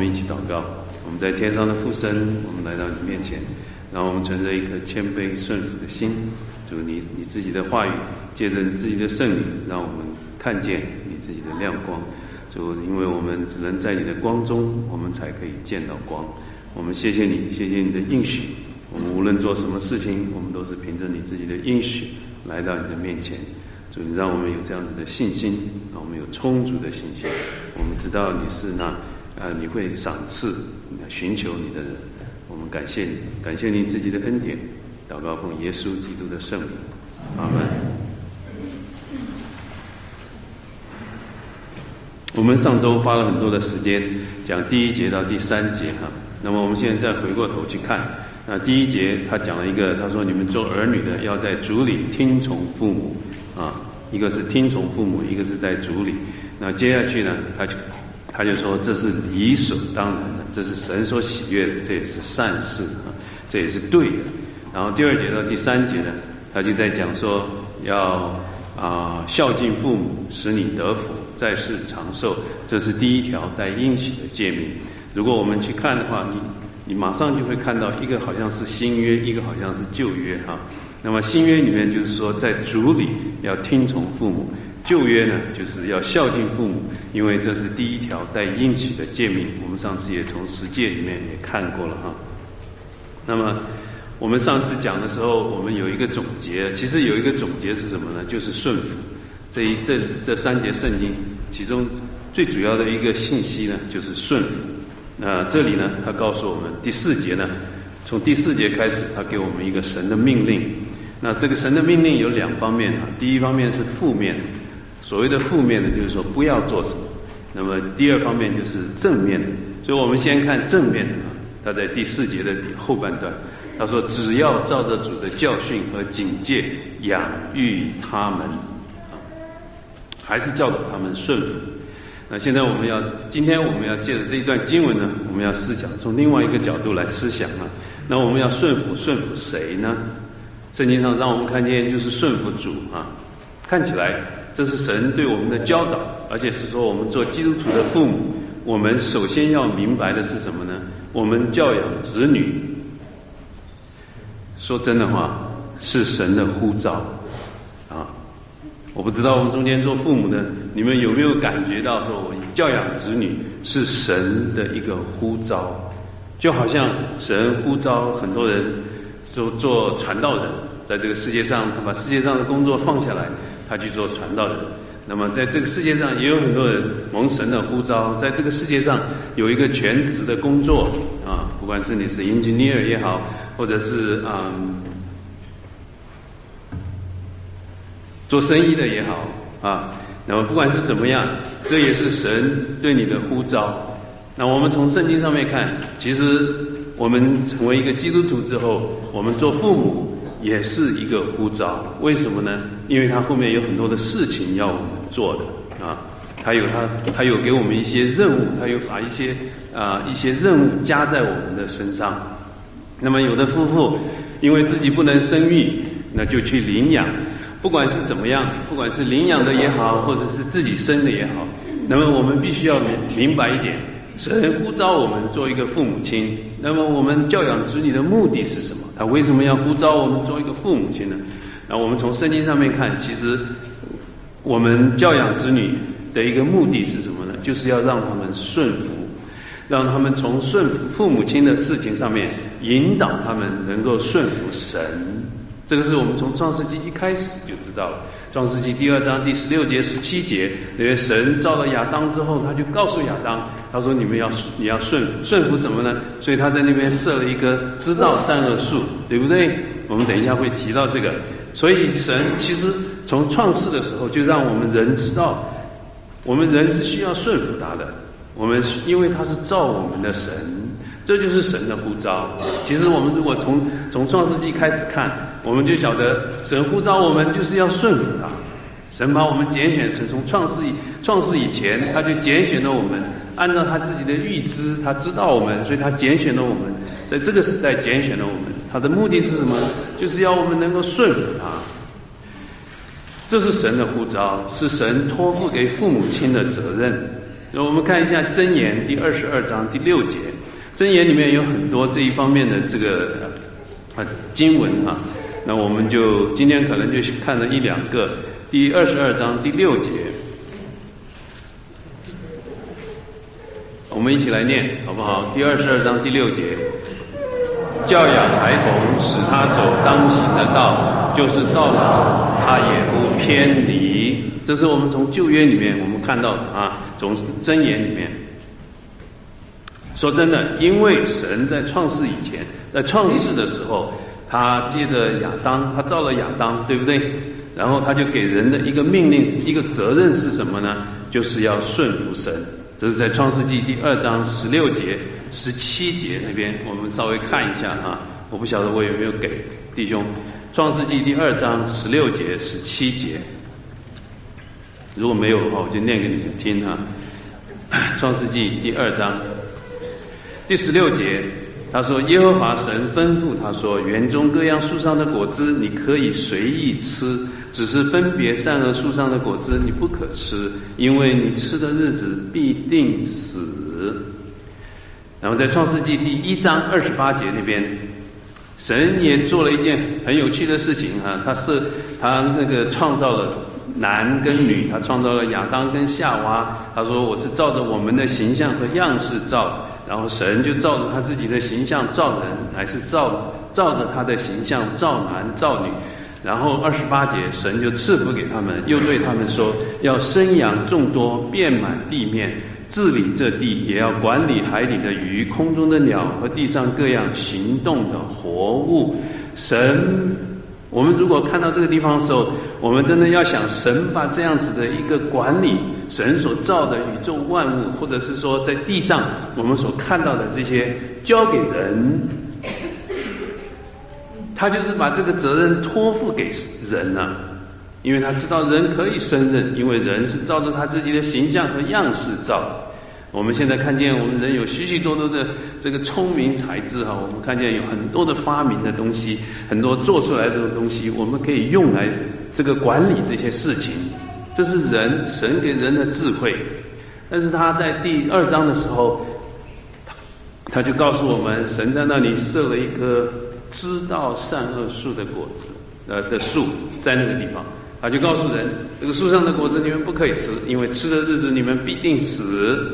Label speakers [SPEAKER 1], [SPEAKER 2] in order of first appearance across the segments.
[SPEAKER 1] 们一起祷告。我们在天上的父神，我们来到你面前，让我们存着一颗谦卑顺服的心。主，你自己的话语，借着你自己的圣灵，让我们看见你自己的亮光。主，因为我们只能在你的光中，我们才可以见到光。我们谢谢你，谢谢你的应许。我们无论做什么事情，我们都是凭着你自己的应许来到你的面前。主，你让我们有这样子的信心，让我们有充足的信心。我们知道你是你会赏赐寻求你的人。我们感谢你，感谢你自己的恩典。祷告奉耶稣基督的圣名，阿门。我们上周花了很多的时间讲第1节到第3节哈，那么我们现在再回过头去看，那第1节他讲了一个，他说你们做儿女的要在主里听从父母啊，一个是听从父母，一个是在主里。那接下去呢，他就说这是理所当然的，这是神所喜悦的，这也是善事啊，这也是对的。然后第2节到第3节呢，他就在讲说要孝敬父母，使你得福，在世长寿，这是第1条带应许的诫命。如果我们去看的话，你马上就会看到一个好像是新约，一个好像是旧约哈。那么新约里面就是说在主里要听从父母，旧约呢就是要孝敬父母，因为这是第1条带应许的诫命。我们上次也从10诫里面也看过了哈。那么我们上次讲的时候，我们有一个总结，其实有一个总结是什么呢？就是顺服。这3节圣经其中最主要的一个信息呢，就是顺服。那这里呢，他告诉我们第4节呢，从第4节开始，他给我们一个神的命令。那这个神的命令有2方面啊，第一方面是负面，所谓的负面呢，就是说不要做什么。那么第2方面就是正面的，所以我们先看正面的啊，他在第4节的后半段，他说只要照着主的教训和警戒养育他们，还是教导他们顺服。那现在今天我们要借着这一段经文呢，我们要思想从另外一个角度来思想啊。那我们要顺服谁呢？圣经上让我们看见就是顺服主啊。看起来这是神对我们的教导，而且是说我们做基督徒的父母，我们首先要明白的是什么呢？我们教养子女，说真的话，是神的呼召啊。我不知道我们中间做父母的，你们有没有感觉到说，我教养子女是神的一个呼召，就好像神呼召很多人做传道人，在这个世界上，他把世界上的工作放下来，他去做传道人。那么在这个世界上也有很多人蒙神的呼召，在这个世界上有一个全职的工作啊，不管是你是 engineer 也好，或者是做生意的也好啊，那么不管是怎么样，这也是神对你的呼召。那我们从圣经上面看，其实我们成为一个基督徒之后，我们做父母也是一个呼召。为什么呢？因为他后面有很多的事情要我们做的啊，他有给我们一些任务，他有把一些任务加在我们的身上。那么有的夫妇因为自己不能生育，那就去领养。不管是怎么样，不管是领养的也好，或者是自己生的也好，那么我们必须要明白一点，神呼召我们做一个父母亲，那么我们教养子女的目的是什么？他为什么要呼召我们做一个父母亲呢？那我们从圣经上面看，其实我们教养子女的一个目的是什么呢？就是要让他们顺服，让他们从顺服父母亲的事情上面引导他们能够顺服神。这个是我们从创世纪一开始就知道了。创世纪第2章第16节17节，因为神造了亚当之后，他就告诉亚当，他说你要顺服什么呢？所以他在那边设了一个知道善恶树，对不对？我们等一下会提到这个。所以神其实从创世的时候就让我们人知道，我们人是需要顺服他的，因为他是造我们的神，这就是神的呼召。其实我们如果从创世纪开始看，我们就晓得神呼召我们就是要顺服他。神把我们拣选成，从创世以前他就拣选了我们，按照他自己的预知，他知道我们，所以他拣选了我们，在这个时代拣选了我们。他的目的是什么？就是要我们能够顺服他。这是神的呼召，是神托付给父母亲的责任。 我们看一下箴言第22章第6节，箴言里面有很多这一方面的这个经文啊，那我们就今天可能就看了1-2个。第22章第6节，我们一起来念好不好？第22章第6节，教养孩童，使他走当行的道，就是到老他也不偏离。这是我们从旧约里面我们看到的啊，从箴言里面。说真的，因为神在创世以前，在创世的时候，他借着亚当，他造了亚当，对不对？然后他就给人的一个命令，一个责任是什么呢？就是要顺服神。这是在创世纪第2章16节、17节那边，我们稍微看一下啊。我不晓得我有没有给弟兄。创世纪第2章16节、17节，如果没有的话，我就念给你们听啊。创世纪第2章第16节，他说：耶和华神吩咐他说，园中各样树上的果子你可以随意吃，只是分别善恶树上的果子你不可吃，因为你吃的日子必定死。然后在创世纪第1章28节那边，神也做了一件很有趣的事情啊，他那个创造了男跟女，他创造了亚当跟夏娃，他说我是照着我们的形象和样式造，然后神就照着他自己的形象造人，还是照着他的形象造男造女。然后28节，神就赐福给他们，又对他们说，要生养众多，遍满地面，治理这地，也要管理海里的鱼，空中的鸟和地上各样行动的活物。神，我们如果看到这个地方的时候，我们真的要想，神把这样子的一个管理，神所造的宇宙万物，或者是说在地上我们所看到的这些交给人，他就是把这个责任托付给人了，因为他知道人可以胜任，因为人是照着他自己的形象和样式造的。我们现在看见我们人有许许多多的这个聪明才智哈，我们看见有很多的发明的东西，很多做出来的东西，我们可以用来这个管理这些事情，这是神给人的智慧。但是他在第2章的时候，他就告诉我们，神在那里设了一棵知道善恶树的果子的树，在那个地方，他就告诉人，这个树上的果子你们不可以吃，因为吃的日子你们必定死。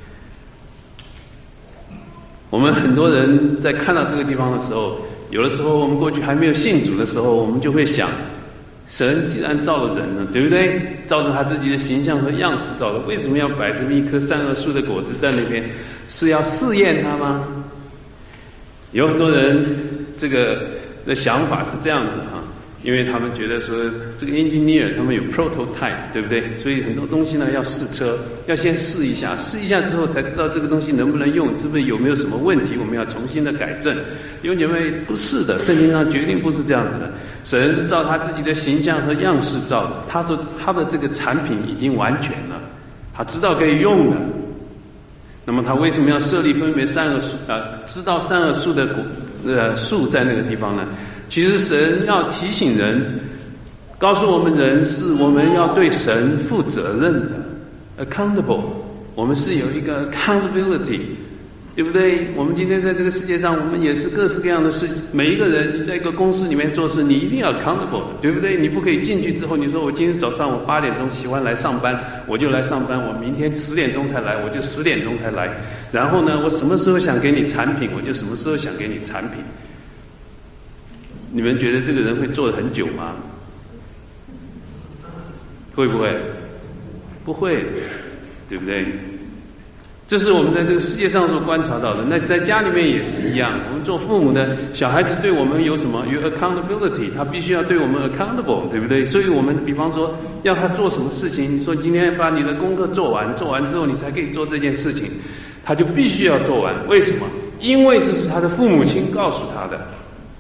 [SPEAKER 1] 我们很多人在看到这个地方的时候，有的时候我们过去还没有信主的时候，我们就会想，神既然造了人了，对不对？照着他自己的形象和样式造的，为什么要摆这么一棵善恶树的果子在那边？是要试验它吗？有很多人这个的想法是这样子哈，因为他们觉得说这个 engineer 他们有 prototype， 对不对？所以很多东西呢要试车，要先试一下之后才知道这个东西能不能用，是不是有没有什么问题，我们要重新的改正。因为你们不是的，圣经上决定不是这样子的。神是照他自己的形象和样式造的，他说他的这个产品已经完全了，他知道可以用的。那么他为什么要设立分别善恶树知道善恶树的树在那个地方呢？其实神要提醒人，告诉我们人是我们要对神负责任的 accountable， 我们是有一个 accountability， 对不对？我们今天在这个世界上，我们也是各式各样的事情，每一个人你在一个公司里面做事，你一定要 accountable， 对不对？你不可以进去之后你说我今天早上我8点钟喜欢来上班，我就来上班，我明天10点钟才来，我就10点钟才来，然后呢我什么时候想给你产品我就什么时候想给你产品。你们觉得这个人会做得很久吗？会不会？不会，对不对？这是我们在这个世界上所观察到的。那在家里面也是一样，我们做父母的，小孩子对我们有什么？有 accountability， 他必须要对我们 accountable， 对不对？所以我们比方说要他做什么事情，你说今天把你的功课做完，做完之后你才可以做这件事情，他就必须要做完。为什么？因为这是他的父母亲告诉他的。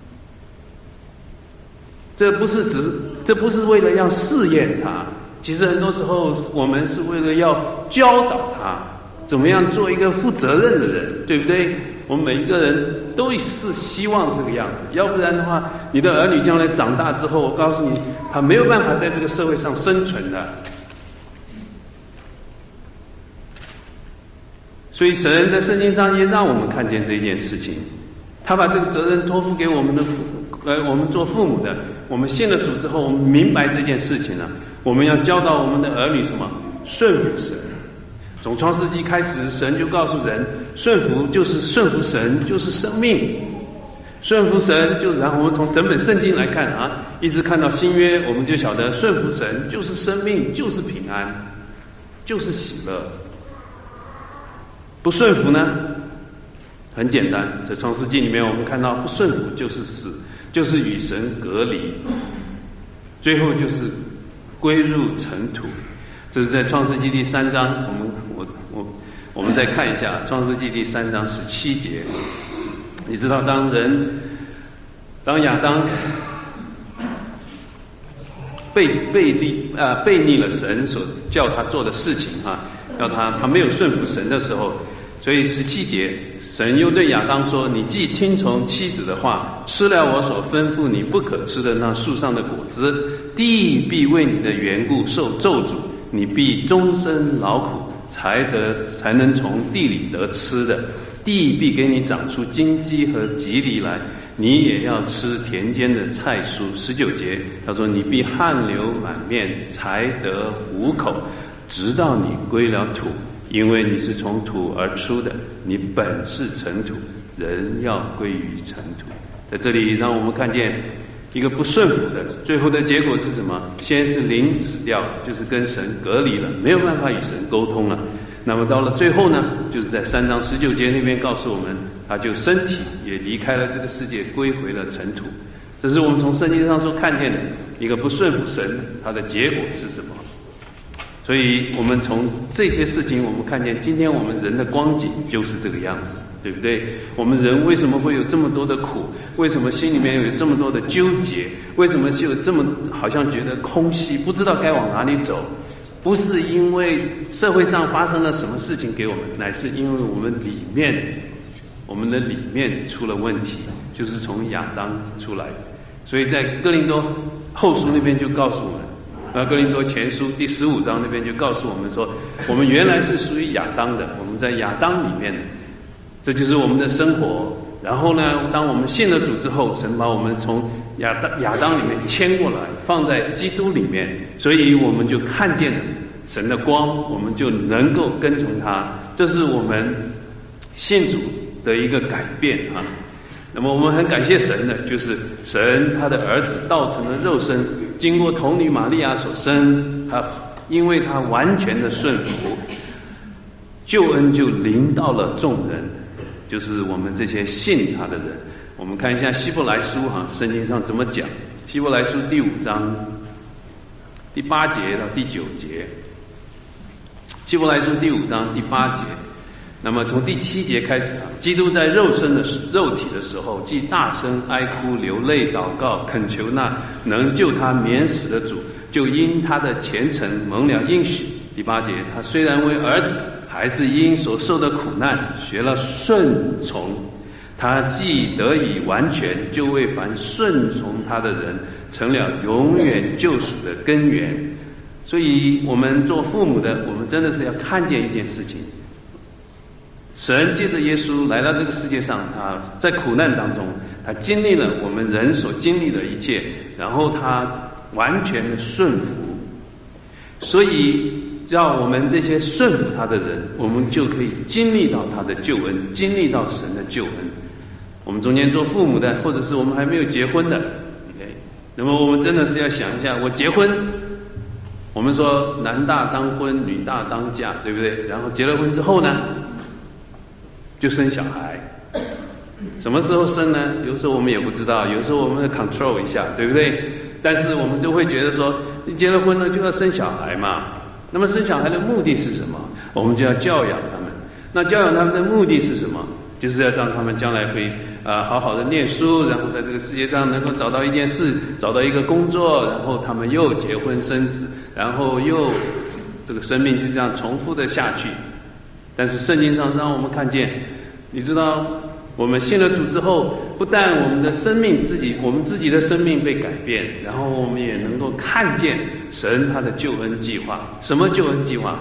[SPEAKER 1] 这不是为了要试验他，其实很多时候我们是为了要教导他怎么样做一个负责任的人，对不对？我们每一个人都是希望这个样子，要不然的话，你的儿女将来长大之后，我告诉你，他没有办法在这个社会上生存的。 所以神在圣经上也让我们看见这件事情，他把这个责任托付给我们的我们做父母的，我们信了主之后，我们明白这件事情了，我们要教导我们的儿女什么？顺服神。从创世纪开始，神就告诉人，顺服就是顺服神，就是生命。顺服神就是，然后我们从整本圣经来看啊，一直看到新约，我们就晓得顺服神就是生命，就是平安，就是喜乐。不顺服呢，很简单，在创世纪里面我们看到，不顺服就是死，就是与神隔离，最后就是归入尘土。这是在创世纪第3章，我们再看一下创世纪第3章17节。你知道当亚当背逆了神所叫他做的事情要他没有顺服神的时候，所以17节神又对亚当说，你既听从妻子的话，吃了我所吩咐你不可吃的那树上的果子，地必为你的缘故受咒诅，你必终身劳苦，才能从地里得吃的，地必给你长出荆棘和棘藜来，你也要吃田间的菜蔬。19节他说，你必汗流满面，才得糊口，直到你归了土，因为你是从土而出的，你本是尘土，人要归于尘土。在这里让我们看见一个不顺服的最后的结果是什么？先是灵死掉，就是跟神隔离了，没有办法与神沟通了。那么到了最后呢，就是在3章19节那边告诉我们，他就身体也离开了这个世界，归回了尘土。这是我们从圣经上所看见的一个不顺服神，它的结果是什么？所以我们从这些事情，我们看见今天我们人的光景就是这个样子，对不对？我们人为什么会有这么多的苦？为什么心里面有这么多的纠结？为什么就有这么好像觉得空虚，不知道该往哪里走？不是因为社会上发生了什么事情给我们，乃是因为我们的里面出了问题，就是从亚当出来。所以在哥林多后书那边就告诉我们，哥林多前书第15章那边就告诉我们说，我们原来是属于亚当的，我们在亚当里面的，这就是我们的生活。然后呢，当我们信了主之后，神把我们从亚当里面牵过来，放在基督里面，所以我们就看见了神的光，我们就能够跟从他。这是我们信主的一个改变那么我们很感谢神的，就是神他的儿子道成了肉身，经过童女玛利亚所生，因为他完全的顺服，救恩就临到了众人，就是我们这些信他的人。我们看一下希伯来书圣经上怎么讲。希伯来书第5章第8节到第9节。希伯来书第5章第8节，那么从第7节开始基督在肉体的时候，既大声哀哭流泪祷告，恳求那能救他免死的主，就因他的虔诚蒙了应许。第8节，他虽然为儿子，还是因所受的苦难学了顺从，他既得以完全，就为凡顺从他的人成了永远救赎的根源。所以我们做父母的，我们真的是要看见一件事情，神借着耶稣来到这个世界上，他在苦难当中，他经历了我们人所经历的一切，然后他完全的顺服，所以让我们这些顺服他的人，我们就可以经历到他的救恩，经历到神的救恩。我们中间做父母的，或者是我们还没有结婚的，那么我们真的是要想一下，我结婚，我们说男大当婚，女大当嫁，对不对？然后结了婚之后呢，就生小孩。什么时候生呢？有时候我们也不知道，有时候我们 control 一下，对不对？但是我们就会觉得说，你结了婚了就要生小孩嘛。那么生小孩的目的是什么？我们就要教养他们。那教养他们的目的是什么？就是要让他们将来会好好的念书，然后在这个世界上能够找到一件事，找到一个工作，然后他们又结婚生子，然后又这个生命就这样重复的下去。但是圣经上让我们看见，你知道我们信了主之后，不但我们的生命我们自己的生命被改变，然后我们也能够看见神他的救恩计划。什么救恩计划？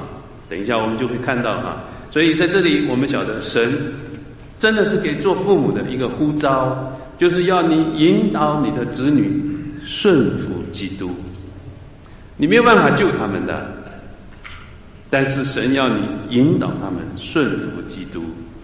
[SPEAKER 1] 等一下我们就会看到哈。所以在这里我们晓得神真的是给做父母的一个呼召，就是要你引导你的子女顺服基督。你没有办法救他们的，但是神要你引导他们顺服基督。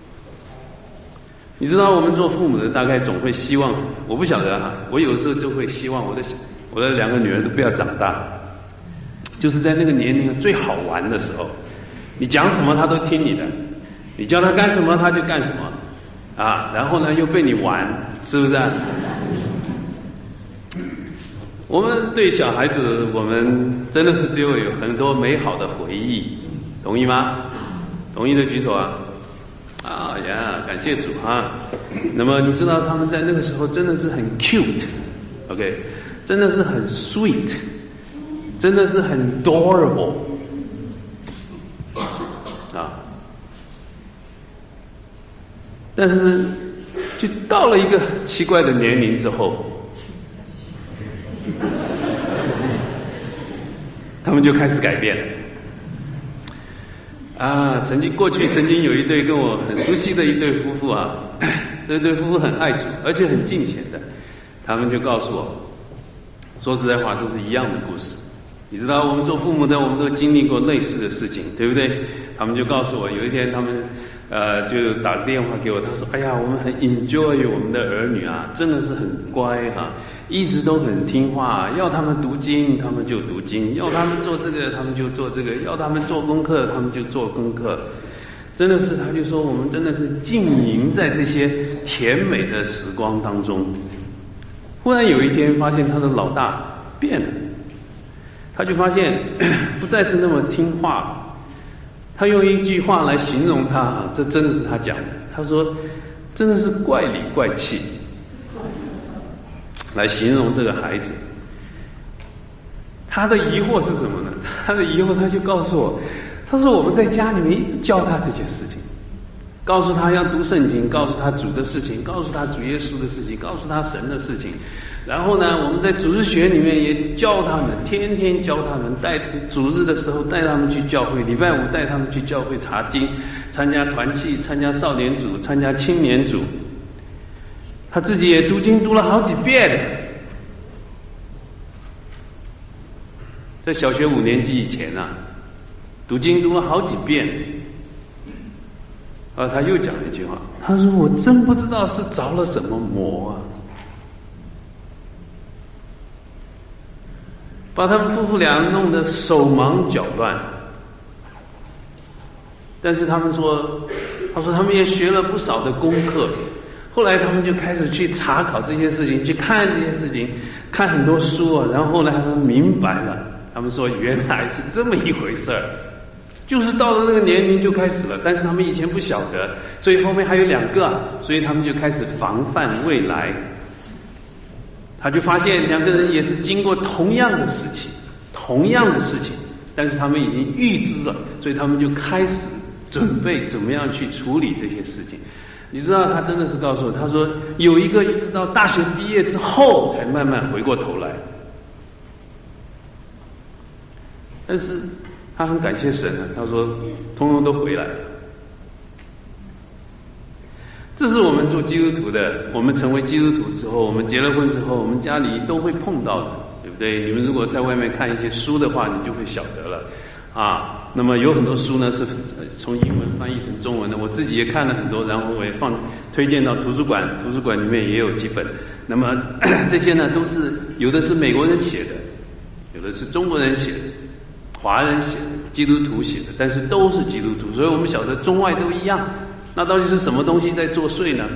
[SPEAKER 1] 你知道我们做父母的大概总会希望，我不晓得啊，我有时候就会希望我的2个女儿都不要长大，就是在那个年龄最好玩的时候，你讲什么她都听你的，你叫她干什么她就干什么啊，然后呢又被你玩，是不是啊？我们对小孩子，我们真的是对我有很多美好的回忆，同意吗？同意的举手啊！啊呀，感谢主啊！那么你知道他们在那个时候真的是很 cute，OK， 真的是很 sweet， 真的是很 adorable 啊！但是就到了一个奇怪的年龄之后，他们就开始改变了。啊，过去曾经有一对跟我很熟悉的一对夫妇啊，这对夫妇很爱主，而且很敬虔的。他们就告诉我，说实在话都是一样的故事。你知道我们做父母的，我们都经历过类似的事情，对不对？他们就告诉我，有一天他们就打个电话给我，他说：“哎呀，我们很 enjoy 我们的儿女啊，真的是很乖哈，一直都很听话，要他们读经他们就读经，要他们做这个他们就做这个，要他们做功课他们就做功课。”真的是，他就说我们真的是浸淫在这些甜美的时光当中。忽然有一天发现他的老大变了，他就发现不再是那么听话。他用一句话来形容他，这真的是他讲的，他说真的是怪里怪气，来形容这个孩子。他的疑惑是什么呢？他的疑惑他就告诉我，他说我们在家里面一直教他这些事情，告诉他要读圣经，告诉他主的事情，告诉他主耶稣的事情，告诉他神的事情。然后呢，我们在主日学里面也教他们，天天教他们，带主日的时候带他们去教会，礼拜5带他们去教会查经，参加团契，参加少年组，参加青年组。他自己也读经读了好几遍了。在小学5年级以前啊，读经读了好几遍。他又讲了一句话，他说我真不知道是着了什么魔啊，把他们夫妇俩弄得手忙脚乱。但是他说他们也学了不少的功课，后来他们就开始去查考这些事情，去看这些事情，看很多书啊，然后后来他们明白了，他们说原来是这么一回事儿。就是到了那个年龄就开始了，但是他们以前不晓得，所以后面还有2个，所以他们就开始防范未来。他就发现2个人也是经过同样的事情，但是他们已经预知了，所以他们就开始准备怎么样去处理这些事情。你知道他真的是告诉我，他说有一个一直到大学毕业之后才慢慢回过头来，但是他很感谢神啊，他说通通都回来了。这是我们做基督徒的，我们成为基督徒之后，我们结了婚之后，我们家里都会碰到的，对不对？你们如果在外面看一些书的话，你就会晓得了啊。那么有很多书呢是从英文翻译成中文的，我自己也看了很多，然后我也推荐到图书馆里面也有几本。那么这些呢都是有的是美国人写的，有的是中国人写的，华人写的，基督徒写的，但是都是基督徒，所以我们晓得中外都一样。那到底是什么东西在作祟呢？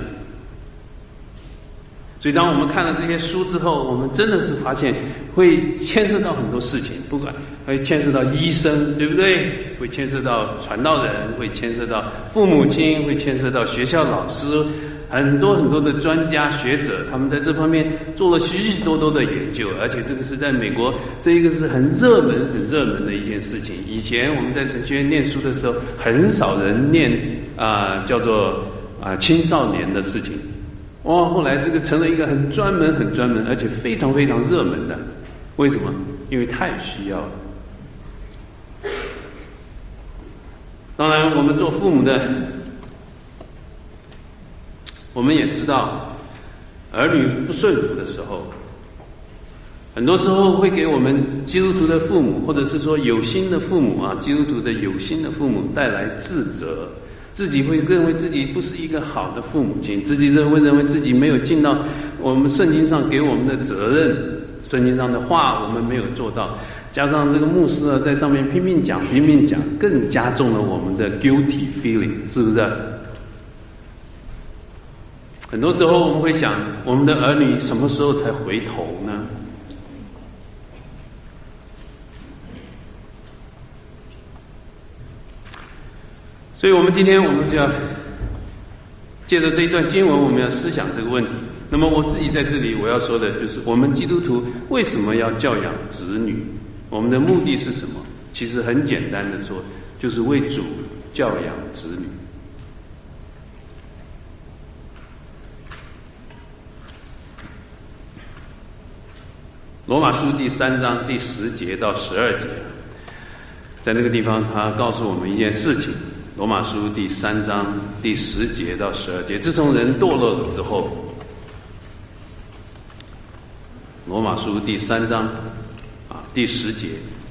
[SPEAKER 1] 所以当我们看了这些书之后，我们真的是发现会牵涉到很多事情，不管会牵涉到医生，对不对？会牵涉到传道人，会牵涉到父母亲，会牵涉到学校老师，很多很多的专家学者，他们在这方面做了许许多多的研究，而且这个是在美国，这一个是很热门的一件事情。以前我们在神学院念书的时候，很少人念叫做青少年的事情。后来这个成了一个很专门，而且非常非常热门的。为什么？因为太需要了。 当然我们做父母的，我们也知道儿女不顺服的时候，很多时候会给我们基督徒的父母，或者是说有心的父母基督徒的有心的父母带来自责，自己会认为自己不是一个好的父母亲，自己会认为自己没有尽到我们圣经上给我们的责任，圣经上的话我们没有做到，加上这个牧师在上面拼命讲，更加重了我们的 guilty feeling， 是不是？很多时候我们会想，我们的儿女什么时候才回头呢？所以我们今天就要借着这一段经文，我们要思想这个问题。那么我自己在这里我要说的就是，我们基督徒为什么要教养子女？我们的目的是什么？其实很简单的说，就是为主教养子女。罗马书第3章第10节到12节，在那个地方他告诉我们一件事情。罗马书第3章第10节到12节，自从人堕落了之后，罗马书第3章第10节，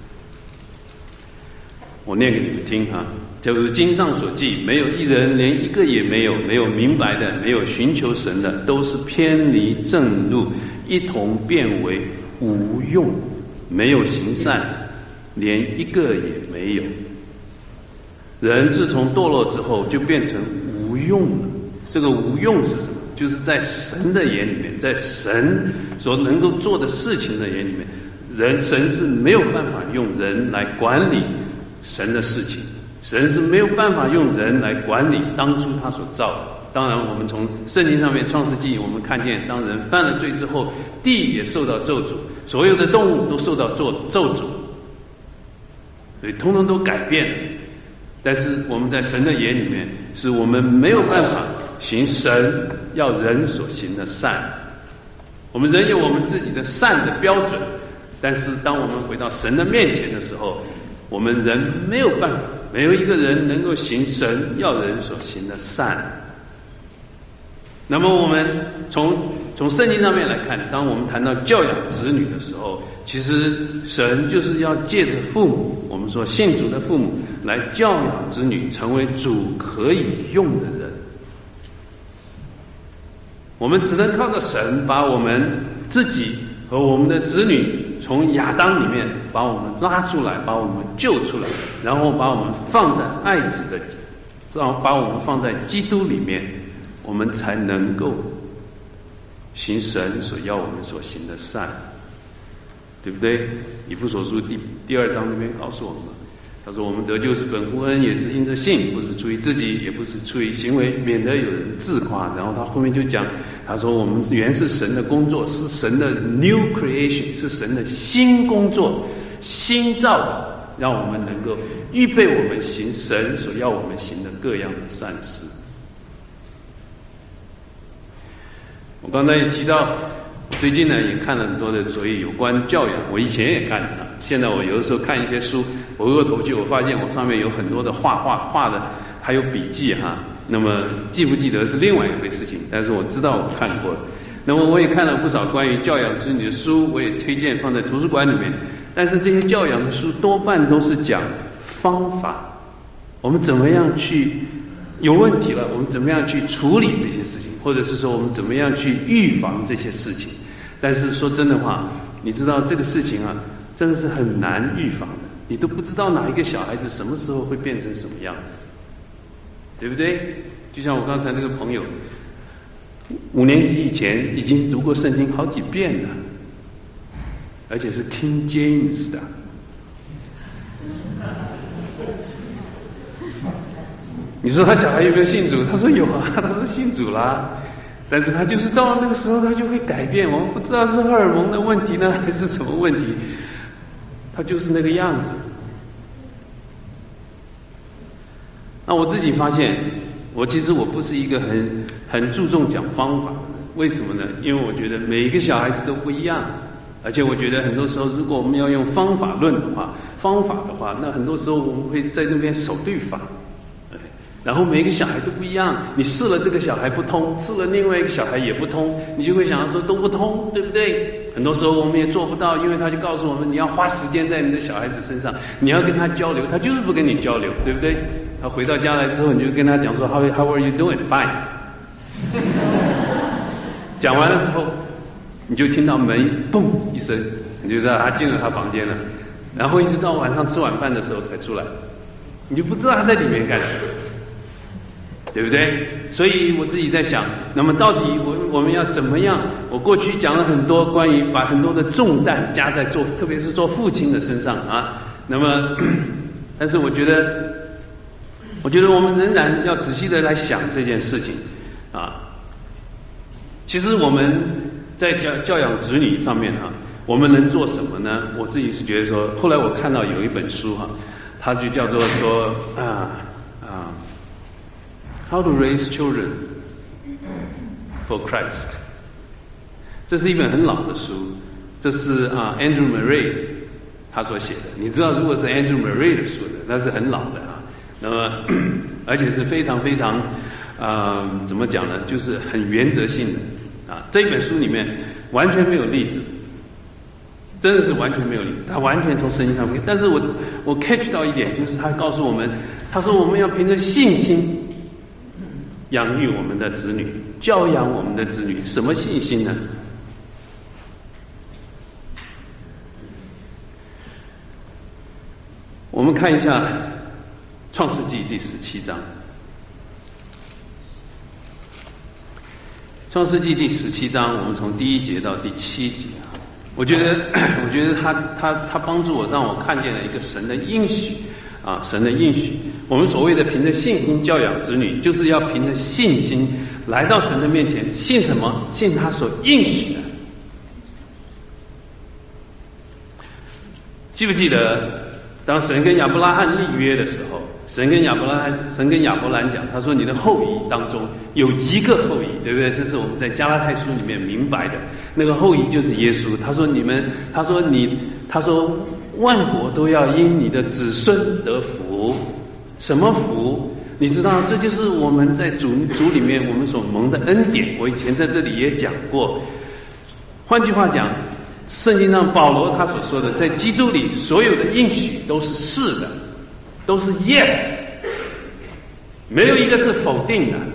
[SPEAKER 1] 我念给你们听就是经上所记，没有一人，连一个也没有，没有明白的，没有寻求神的，都是偏离正路，一同变为无用，没有行善，连一个也没有。人自从堕落之后就变成无用了。这个无用是什么？就是在神的眼里面，在神所能够做的事情的眼里面，神是没有办法用人来管理神的事情，神是没有办法用人来管理当初他所造的。当然我们从圣经上面创世纪我们看见，当人犯了罪之后，地也受到咒诅，所有的动物都受到咒诅，所以通通都改变了。但是我们在神的眼里面，是我们没有办法行神要人所行的善。我们人有我们自己的善的标准，但是当我们回到神的面前的时候，我们人没有办法，没有一个人能够行神要人所行的善。那么我们从圣经上面来看，当我们谈到教养子女的时候，其实神就是要借着父母，我们说信主的父母，来教养子女成为主可以用的人。我们只能靠着神把我们自己和我们的子女从亚当里面把我们拉出来，把我们救出来，然后把我们放在爱子的，把我们放在基督里面，我们才能够行神所要我们所行的善，对不对？以弗所书第2章那边告诉我们，他说我们得救是本乎恩，也是因着信，不是出于自己，也不是出于行为，免得有人自夸。然后他后面就讲，他说我们原是神的工作，是神的 new creation， 是神的新工作，新造的，让我们能够预备我们行神所要我们行的各样的善事。我刚才也提到，最近呢也看了很多的所谓有关教养，我以前也看现在我有的时候看一些书，我回过头去我发现我上面有很多的画的，还有笔记那么记不记得是另外一回事情，但是我知道我看过了。那么我也看了不少关于教养子女的书，我也推荐放在图书馆里面，但是这些教养的书多半都是讲方法，我们怎么样去有问题了，我们怎么样去处理这些事情，或者是说我们怎么样去预防这些事情。但是说真的话，你知道这个事情真的是很难预防的，你都不知道哪一个小孩子什么时候会变成什么样子，对不对？就像我刚才那个朋友，5年级以前已经读过圣经好几遍了，而且是 King James 的。你说他小孩有没有信主？他说有他说信主啦。但是他就是到了那个时候他就会改变，我们不知道是荷尔蒙的问题呢还是什么问题，他就是那个样子。那我自己发现，其实我不是一个很注重讲方法的人，为什么呢？因为我觉得每一个小孩子都不一样，而且我觉得很多时候如果我们要用方法的话，那很多时候我们会在那边守律法， 然后每个小孩都不一样，你试了这个小孩不通，试了另外一个小孩也不通，你就会想说都不通，对不对？很多时候我们也做不到，因为他就告诉我们你要花时间在你的小孩子身上，你要跟他交流，他就是不跟你交流，对不对？他回到家来之后，你就跟他讲说 How are you doing? Fine 讲完了之后，你就听到门砰一声，你就知道他进了他房间了，然后一直到晚上吃晚饭的时候才出来，你就不知道他在里面干什么，对不对？所以我自己在想，那么到底我们要怎么样？我过去讲了很多关于把很多的重担加在特别是做父亲的身上啊，那么但是我觉得我们仍然要仔细的来想这件事情啊。其实我们在教养子女上面啊，我们能做什么呢？我自己是觉得说，后来我看到有一本书哈，它就叫做说How to Raise Children for Christ。这是一本很老的书，这是Andrew Murray 他所写的。你知道，如果是 Andrew Murray 的书的，那是很老的啊。那么而且是非常非常怎么讲呢？就是很原则性的啊。这一本书里面完全没有例子，真的是完全没有例子，他完全从圣经上面。但是我 catch 到一点，就是他告诉我们，他说我们要凭着信心养育我们的子女，教养我们的子女。什么信心呢？我们看一下创世纪第17章。创世纪第17章，我们从第1节到第7节啊，我觉得他帮助我，让我看见了一个神的应许啊，神的应许。我们所谓的凭着信心教养子女，就是要凭着信心来到神的面前，信什么？信他所应许的。记不记得当神跟亚伯拉罕立约的时候，神跟亚伯兰讲，他说你的后裔当中有一个后裔，对不对？这是我们在加拉太书里面明白的，那个后裔就是耶稣。他说万国都要因你的子孙得福。什么福？你知道，这就是我们在主里面我们所蒙的恩典。我以前在这里也讲过。换句话讲，圣经上保罗他所说的，在基督里所有的应许都是是的，都是 yes， 没有一个是否定的。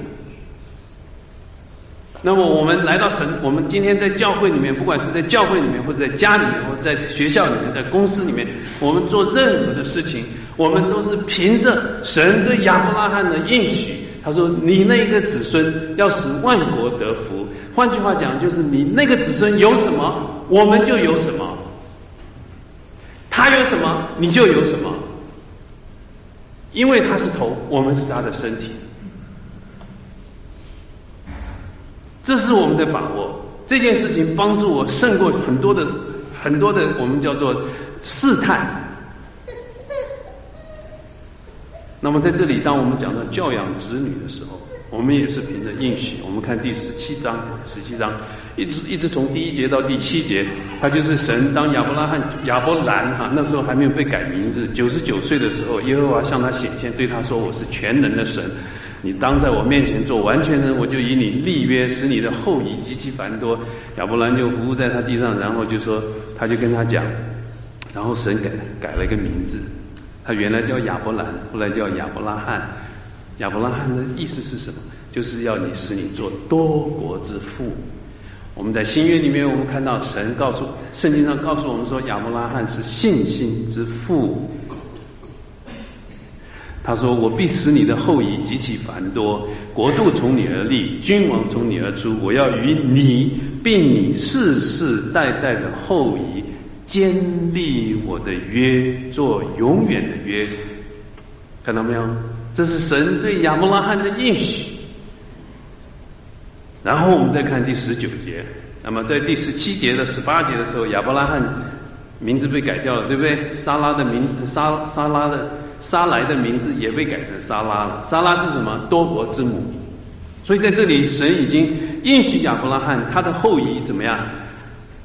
[SPEAKER 1] 那么我们来到神，我们今天在教会里面，不管是在教会里面，或者在家里面，或者在学校里面，在公司里面，我们做任何的事情，我们都是凭着神对亚伯拉罕的应许。他说你那个子孙要使万国得福。换句话讲，就是你那个子孙有什么，我们就有什么，他有什么你就有什么，因为他是头，我们是他的身体。这是我们的把握。这件事情帮助我胜过很多的我们叫做试探。那么在这里，当我们讲到教养子女的时候，我们也是凭着应许。我们看第17章，一直从第1节到第7节，他就是神当亚伯兰那时候还没有被改名字，99岁的时候，耶和华向他显现，对他说：我是全能的神，你当在我面前做完全人，我就以你立约，使你的后裔极其繁多。亚伯兰就伏伏在他地上，然后他就跟他讲，然后神改了一个名字。他原来叫亚伯兰，后来叫亚伯拉罕。亚伯拉罕的意思是什么？就是要使你做多国之父。我们在新约里面，我们看到圣经上告诉我们说，亚伯拉罕是信心之父。他说：我必使你的后裔极其繁多，国度从你而立，君王从你而出。我要与你并你世世代代的后裔坚立我的约，做永远的约。看到没有？这是神对亚伯拉罕的应许。然后我们再看第19节，那么在第17节的18节的时候，亚伯拉罕名字被改掉了，对不对？撒莱的名字也被改成撒拉了。撒拉是什么？多国之母。所以在这里，神已经应许亚伯拉罕，他的后裔怎么样？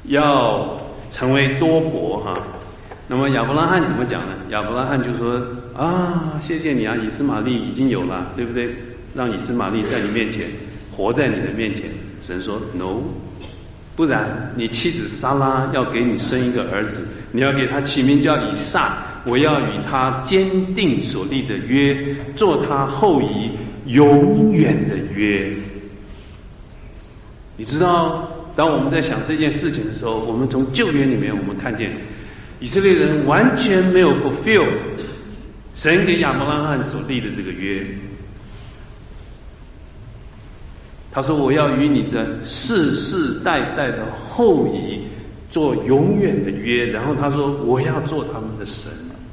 [SPEAKER 1] 要成为多国哈。那么亚伯拉罕怎么讲呢？亚伯拉罕就说啊，谢谢你啊，以实玛利已经有了，对不对？让以实玛利在你面前活在你的面前。神说 No， 不然你妻子撒拉要给你生一个儿子，你要给他起名叫以撒，我要与他坚定所立的约，做他后裔永远的约。你知道，当我们在想这件事情的时候，我们从旧约里面我们看见以色列人完全没有 fulfill 神给亚伯拉罕所立的这个约。他说我要与你的世世代代的后裔做永远的约，然后他说我要做他们的神。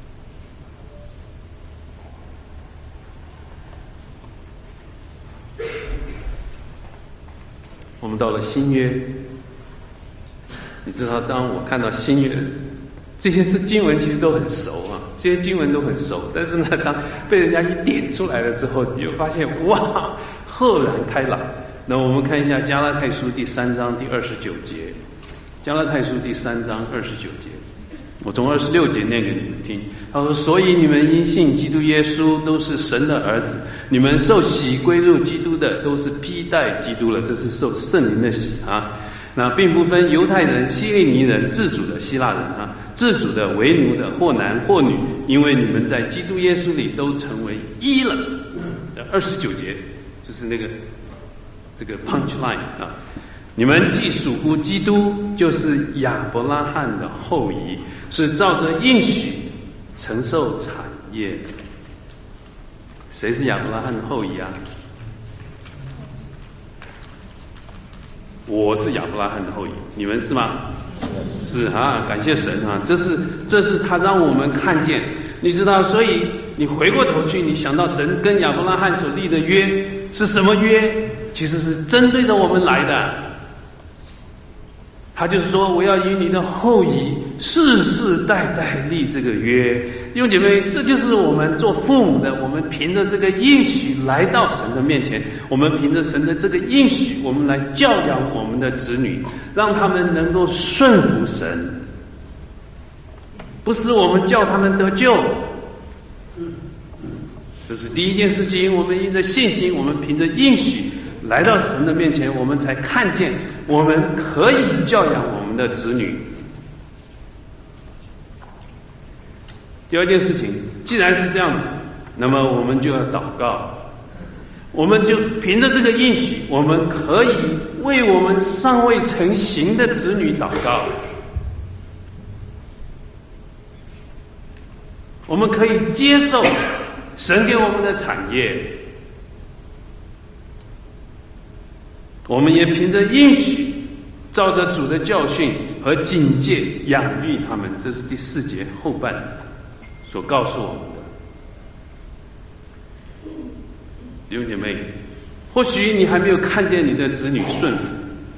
[SPEAKER 1] 我们到了新约，你知道当我看到新约这些经文其实都很熟啊，这些经文都很熟，但是呢当被人家一点出来了之后，你就发现哇，赫然开朗。那我们看一下加拉太书第3章第29节，加拉太书第3章29节，我从26节念给你们听。他说所以你们因信基督耶稣都是神的儿子，你们受洗归入基督的都是披戴基督了，这是受圣灵的洗啊。那并不分犹太人、希利尼人、自主的希腊人啊，自主的、为奴的，或男或女，因为你们在基督耶稣里都成为一了。29节就是那个这个 punchline 啊，你们既属乎基督，就是亚伯拉罕的后裔，是照着应许承受产业的。谁是亚伯拉罕的后裔啊？我是亚伯拉罕的后裔，你们是吗？是啊，感谢神啊，这是他让我们看见，你知道，所以你回过头去，你想到神跟亚伯拉罕所立的约是什么约？其实是针对着我们来的。他就是说我要与你的后裔世世代代立这个约。弟兄姐妹，这就是我们做父母的，我们凭着这个应许来到神的面前，我们凭着神的这个应许，我们来教养我们的子女，让他们能够顺服神，不是我们叫他们得救。这是第一件事情，我们凭着信心，我们凭着应许来到神的面前，我们才看见我们可以教养我们的子女。第二件事情，既然是这样子，那么我们就要祷告，我们就凭着这个应许，我们可以为我们尚未成形的子女祷告，我们可以接受神给我们的产业，我们也凭着应许，照着主的教训和警戒养育他们。这是第4节后半所告诉我们的。弟兄姐妹，或许你还没有看见你的子女顺服，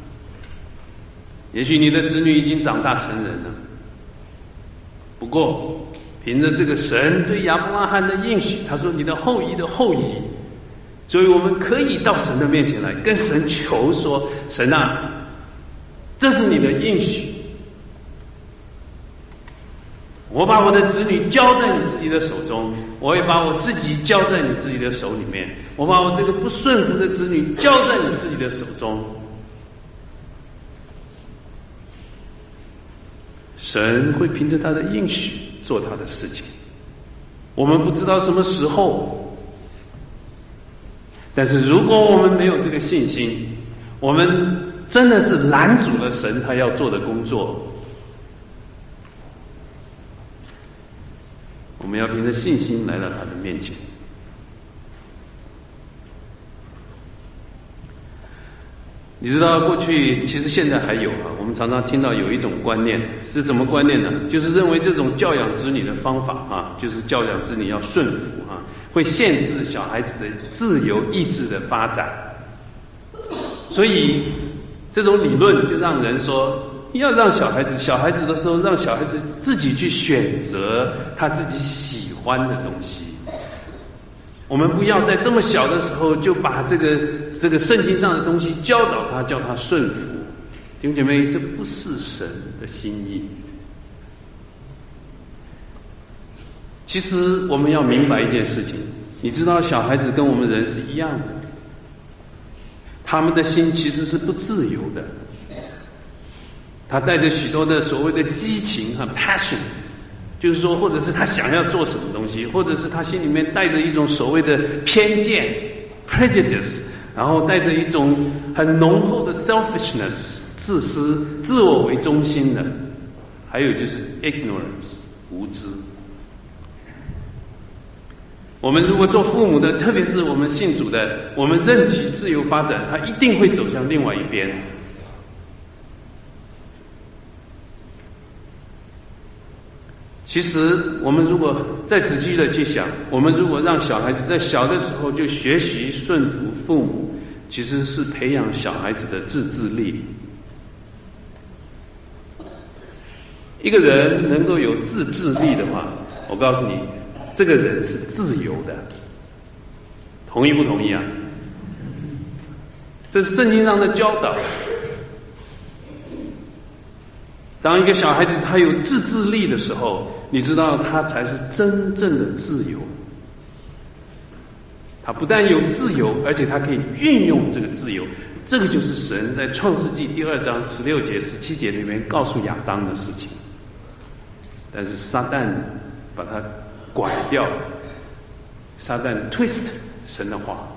[SPEAKER 1] 也许你的子女已经长大成人了，不过凭着这个神对亚伯拉罕的应许，他说你的后裔的后裔，所以我们可以到神的面前来跟神求说，神啊，这是你的应许，我把我的子女交在你自己的手中，我也把我自己交在你自己的手里面，我把我这个不顺服的子女交在你自己的手中。神会凭着他的应许做他的事情，我们不知道什么时候，但是如果我们没有这个信心，我们真的是拦阻了神他要做的工作。我们要凭着信心来到他的面前。你知道过去其实现在还有我们常常听到有一种观念，是什么观念呢？就是认为这种教养子女的方法就是教养子女要顺服会限制小孩子的自由意志的发展。所以这种理论就让人说，要让小孩子的时候，让小孩子自己去选择他自己喜欢的东西。我们不要在这么小的时候就把这个圣经上的东西教导他，叫他顺服。弟兄姐妹，这不是神的心意。 其实我们要明白一件事情，你知道小孩子跟我们人是一样的，他们的心其实是不自由的，他带着许多的所谓的激情和 passion， 就是说或者是他想要做什么东西，或者是他心里面带着一种所谓的偏见 prejudice， 然后带着一种很浓厚的 selfishness 自私自我为中心的，还有就是 ignorance 无知。我们如果做父母的，特别是我们信主的，我们任其自由发展，他一定会走向另外一边。其实我们如果再仔细的去想，我们如果让小孩子在小的时候就学习顺服父母，其实是培养小孩子的自制力。一个人能够有自制力的话，我告诉你，这个人是自由的，同意不同意啊？这是圣经上的教导。当一个小孩子他有自制力的时候，你知道他才是真正的自由。他不但有自由，而且他可以运用这个自由。这个就是神在创世纪第2章16节、17节里面告诉亚当的事情。但是撒旦把它拐掉，撒旦 twist 神的话。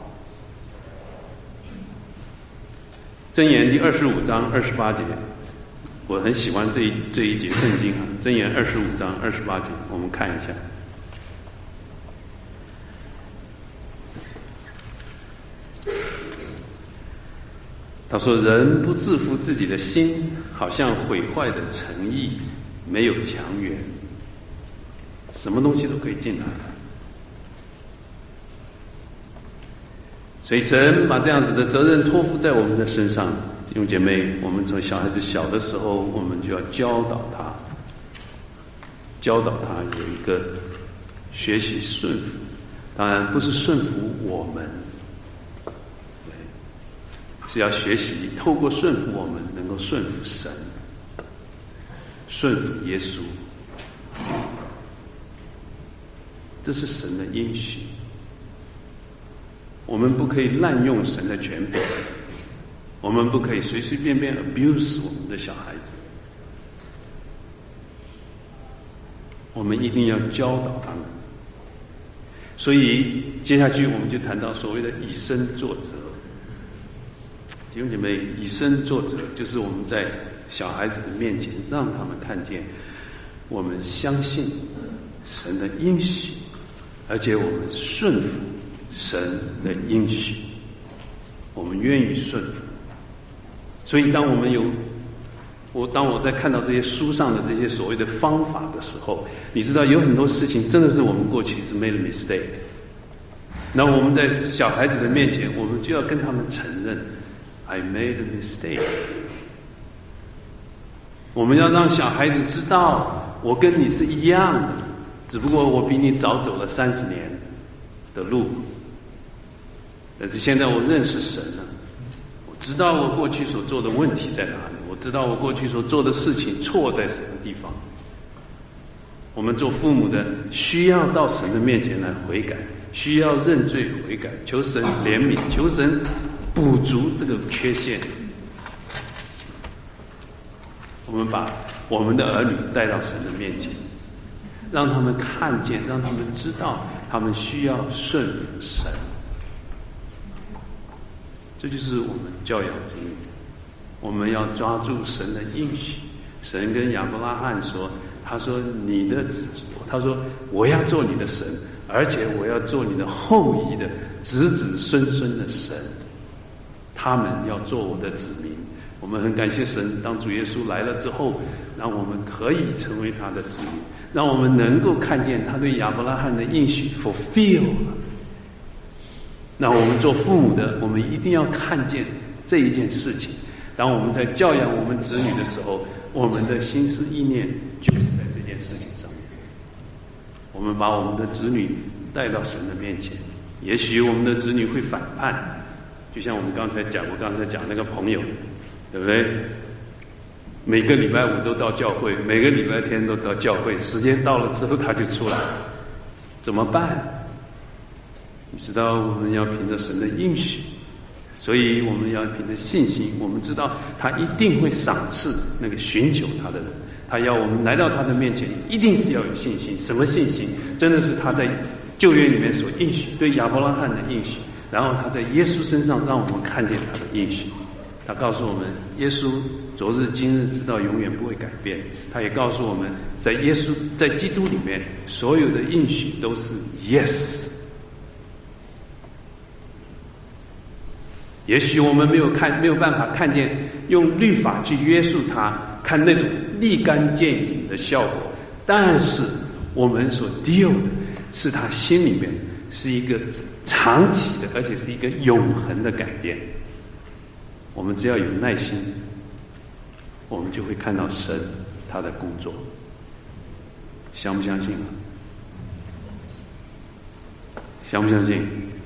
[SPEAKER 1] 箴言第25章28节，我很喜欢这一节圣经啊，箴言25章28节，我们看一下。他说：“人不自负自己的心，好像毁坏的诚意，没有强援，什么东西都可以进来。”所以神把这样子的责任托付在我们的身上，弟兄姐妹，我们从小孩子小的时候，我们就要教导他有一个学习顺服，当然不是顺服我们，是要学习透过顺服我们，能够顺服神，顺服耶稣，这是神的应许。我们不可以滥用神的权柄，我们不可以随随便便 abuse 我们的小孩子，我们一定要教导他们。所以接下去我们就谈到所谓的以身作则。弟兄姐妹，以身作则就是我们在小孩子的面前让他们看见我们相信神的应许，而且我们顺服神的应许，我们愿意顺服。所以当我在看到这些书上的这些所谓的方法的时候，你知道有很多事情真的是我们过去是 made a mistake。那我们在小孩子的面前，我们就要跟他们承认 I made a mistake。我们要让小孩子知道，我跟你是一样的，只不过我比你早走了30年的路。但是现在我认识神了，我知道我过去所做的问题在哪里，我知道我过去所做的事情错在什么地方。我们做父母的需要到神的面前来悔改，需要认罪悔改，求神怜悯，求神补足这个缺陷。我们把我们的儿女带到神的面前，让他们看见，让他们知道他们需要顺服神。这就是我们教养子女，我们要抓住神的应许。神跟亚伯拉罕说，他说我要做你的神，而且我要做你的后裔的子子孙孙的神，他们要做我的子民。我们很感谢神，当主耶稣来了之后，让我们可以成为他的子民，让我们能够看见他对亚伯拉罕的应许 fulfill 了。那我们做父母的，我们一定要看见这一件事情。当我们在教养我们子女的时候，我们的心思意念就是在这件事情上面。我们把我们的子女带到神的面前，也许我们的子女会反叛，就像我刚才讲那个朋友，对不对？每个礼拜5都到教会，每个礼拜天都到教会，时间到了之后他就出来， 怎么办？你知道我们要凭着神的应许，所以我们要凭着信心。我们知道他一定会赏赐那个寻求他的人，他要我们来到他的面前，一定是要有信心。什么信心？真的是他在旧约里面所应许，对亚伯拉罕的应许，然后他在耶稣身上让我们看见他的应许。他告诉我们，耶稣昨日今日直到永远不会改变。他也告诉我们，在耶稣在基督里面所有的应许都是 yes。 也许我们没有办法看见用律法去约束他，看那种立竿见影的效果，但是我们所 deal 的是他心里面是一个长期的，而且是一个永恒的改变。我们只要有耐心，我们就会看到神他的工作。相不相信？相不相信？